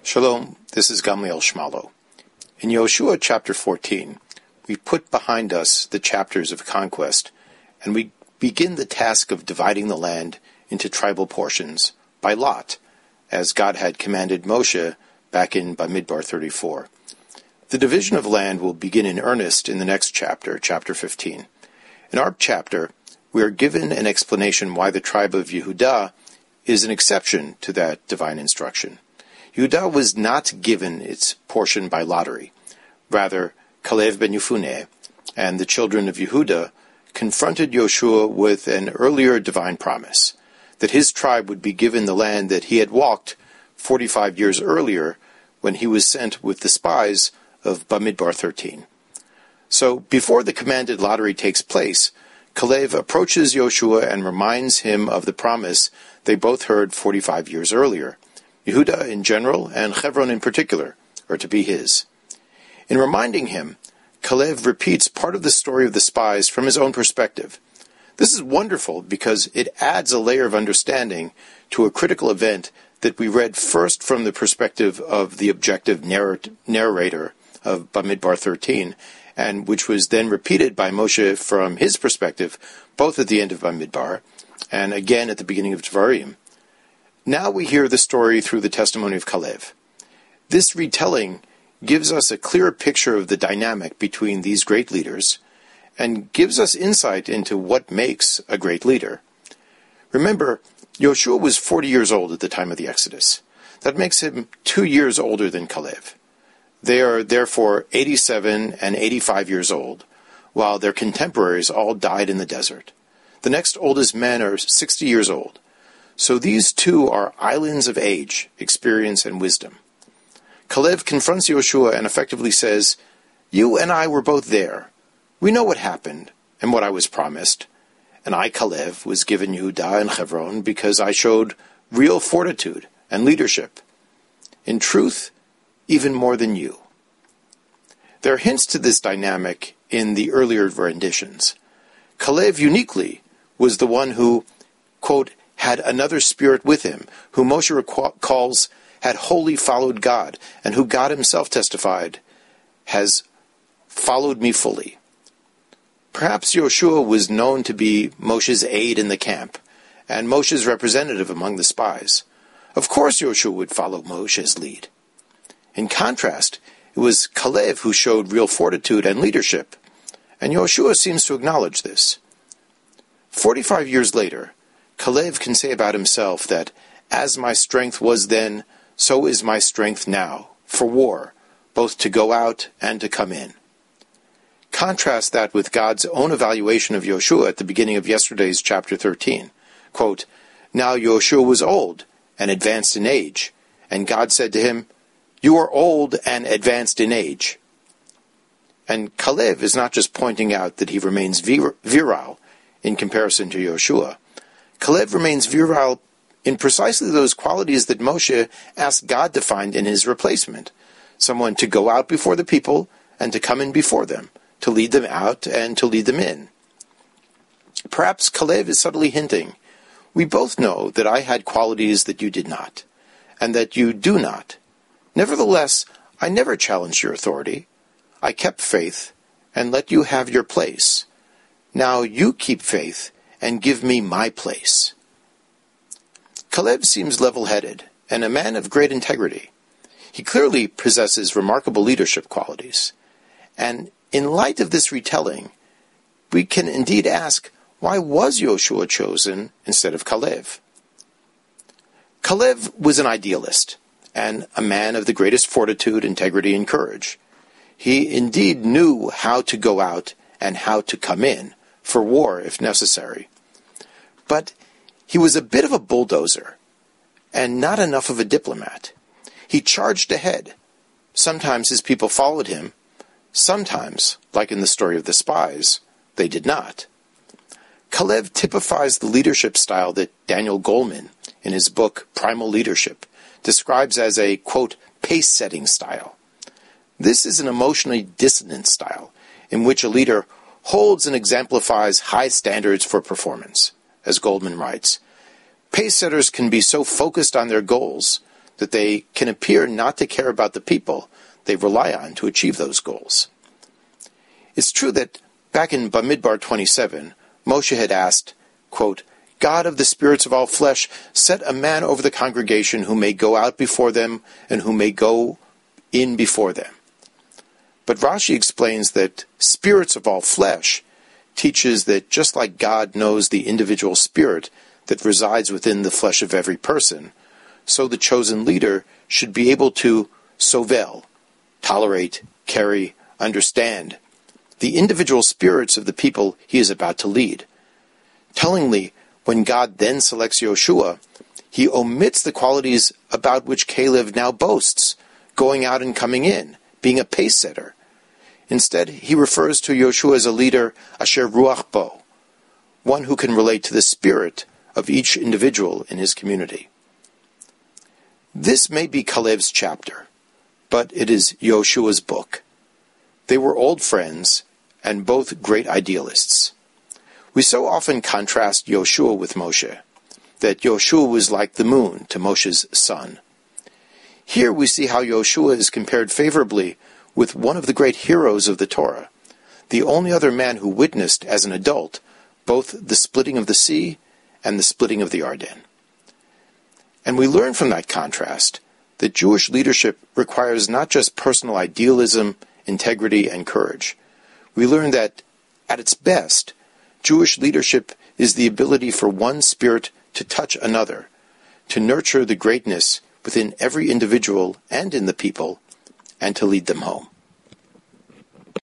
Shalom, this is Gamliel Shmalo. In Yoshua chapter 14, we put behind us the chapters of conquest, and we begin the task of dividing the land into tribal portions by lot, as God had commanded Moshe back in Bamidbar 34. The division of land will begin in earnest in the next chapter, chapter 15. In our chapter, we are given an explanation why the tribe of Yehudah is an exception to that divine instruction. Yehudah was not given its portion by lottery. Rather, Kalev ben Yefuneh and the children of Yehudah confronted Yoshua with an earlier divine promise, that his tribe would be given the land that he had walked 45 years earlier when he was sent with the spies of Bamidbar 13. So, before the commanded lottery takes place, Kalev approaches Yoshua and reminds him of the promise they both heard 45 years earlier. Yehudah in general and Hebron in particular are to be his. In reminding him, Kalev repeats part of the story of the spies from his own perspective. This is wonderful because it adds a layer of understanding to a critical event that we read first from the perspective of the objective narrator of Bamidbar 13, and which was then repeated by Moshe from his perspective, both at the end of Bamidbar and again at the beginning of Devarim. Now we hear the story through the testimony of Kalev. This retelling gives us a clearer picture of the dynamic between these great leaders and gives us insight into what makes a great leader. Remember, Yoshua was 40 years old at the time of the Exodus. That makes him 2 years older than Kalev. They are therefore 87 and 85 years old, while their contemporaries all died in the desert. The next oldest men are 60 years old. So these two are islands of age, experience, and wisdom. Kalev confronts Yoshua and effectively says, "You and I were both there. We know what happened and what I was promised. And I, Kalev, was given Yehudah and Hebron because I showed real fortitude and leadership. In truth, even more than you." There are hints to this dynamic in the earlier renditions. Kalev uniquely was the one who, quote, had another spirit with him, who Moshe calls had wholly followed God, and who God himself testified has followed me fully. Perhaps Yoshua was known to be Moshe's aide in the camp, and Moshe's representative among the spies. Of course Yoshua would follow Moshe's lead. In contrast, it was Kalev who showed real fortitude and leadership, and Yoshua seems to acknowledge this. 45 years later, Kalev can say about himself that, "As my strength was then, so is my strength now, for war, both to go out and to come in." Contrast that with God's own evaluation of Yoshua at the beginning of yesterday's chapter 13. Quote, "Now Yoshua was old and advanced in age, and God said to him, 'You are old and advanced in age.'" And Kalev is not just pointing out that he remains virile in comparison to Yoshua. Kalev remains virile in precisely those qualities that Moshe asked God to find in his replacement. Someone to go out before the people and to come in before them, to lead them out and to lead them in. Perhaps Kalev is subtly hinting, "We both know that I had qualities that you did not, and that you do not. Nevertheless, I never challenged your authority. I kept faith and let you have your place. Now you keep faith and give me my place." Kalev seems level-headed and a man of great integrity. He clearly possesses remarkable leadership qualities. And in light of this retelling, we can indeed ask, why was Yoshua chosen instead of Kalev? Kalev was an idealist and a man of the greatest fortitude, integrity, and courage. He indeed knew how to go out and how to come in, for war if necessary. But he was a bit of a bulldozer, and not enough of a diplomat. He charged ahead. Sometimes his people followed him. Sometimes, like in the story of the spies, they did not. Kalev typifies the leadership style that Daniel Goleman, in his book Primal Leadership, describes as a, quote, pace-setting style. This is an emotionally dissonant style, in which a leader holds and exemplifies high standards for performance. As Goldman writes, pace setters can be so focused on their goals that they can appear not to care about the people they rely on to achieve those goals. It's true that back in Bamidbar 27, Moshe had asked, quote, God of the spirits of all flesh, set a man over the congregation who may go out before them and who may go in before them. But Rashi explains that spirits of all flesh teaches that just like God knows the individual spirit that resides within the flesh of every person, so the chosen leader should be able to sovel, tolerate, carry, understand the individual spirits of the people he is about to lead. Tellingly, when God then selects Yoshua, he omits the qualities about which Caleb now boasts, going out and coming in, being a pace setter. Instead, he refers to Yoshua as a leader, asher ruach bo, one who can relate to the spirit of each individual in his community. This may be Caleb's chapter, but it is Yoshua's book. They were old friends and both great idealists. We so often contrast Yoshua with Moshe, that Yoshua was like the moon to Moshe's sun. Here we see how Yoshua is compared favorably with one of the great heroes of the Torah, the only other man who witnessed as an adult both the splitting of the sea and the splitting of the Arden. And we learn from that contrast that Jewish leadership requires not just personal idealism, integrity, and courage. We learn that, at its best, Jewish leadership is the ability for one spirit to touch another, to nurture the greatness within every individual and in the people, and to lead them home.